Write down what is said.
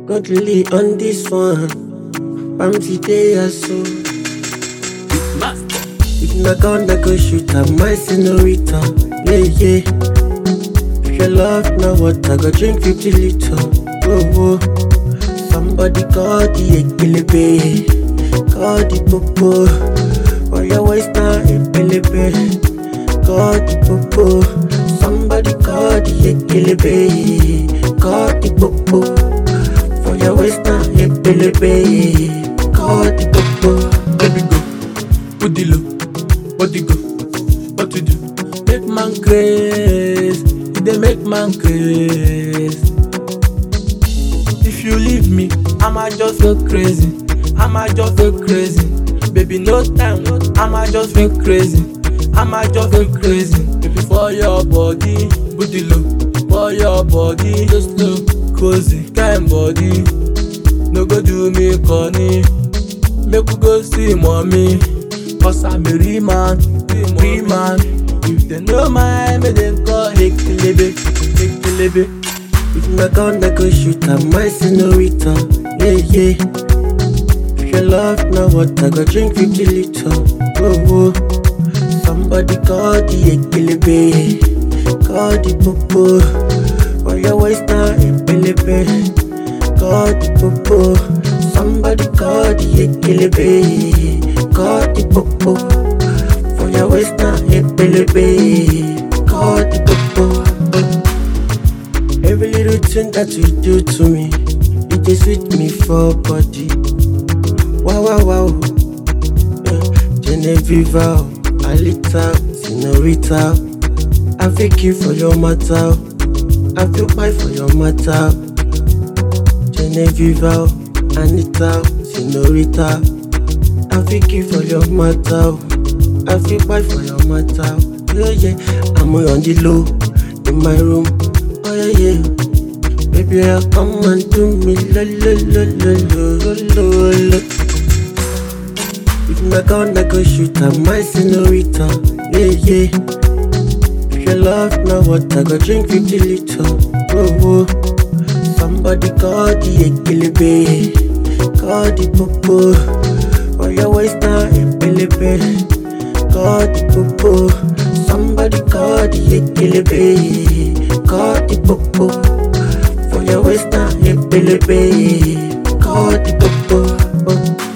Not really on this one. Bamsi day or so. If not gonna go shoot at my senorita. Yeah, yeah. If your love now what I go drink 50 liters. Whoa, whoa. Somebody call the Ekilebe. Call the popo. For your waist now Ekilebe. Call the popo. Somebody call the Ekilebe. Call the popo. For your waist now Ekilebe. Call the popo. Baby go, put the low, body go, what to do? Make man craze, they make man craze. If you leave me, I'ma just go crazy. I'ma just go crazy. Baby, no time, I'ma just go crazy. I'ma just go crazy. Baby, for your body, put the low, for your body, just slow, cozy, kind body. No go do me corny. Make we go see mommy, cause I'm a real man, real man. If they know my, make them call Ekilebe, Ekilebe. If not gonna go shoot at my senorita. Yeah, yeah. If your love now what I go drink 50 liters. Whoa, whoa. Somebody call the Ekilebe. Call the popo. For your waist now Ekilebe. Call the popo. Somebody call the Ekilebe. Call the popo. For your waist now Ekilebe. Call the popo. Every little thing that you do to me, it is sweet me for body. Wow, wow, wow. Genevieve, Alita, Senorita. I feel kill for your matter. I feel fight for your matter. Genevieve, Anita, Senorita. I feel kill for your matter. I feel fight for your matter. Yeah, yeah. I'm on the low in my room. Oh yeah, yeah. Baby, come and do me lo lo lo lo lo lo lo. If not gonna go shoot at my senorita. Yeah, yeah. If your love now what I go drink 50 liters. Whoa, whoa. Somebody call the Ekilebe. Call the popo. For your waist now Ekilebe. Call the popo. Somebody call the Ekilebe. Call the popo. For your waist now Ekilebe. Call the popo.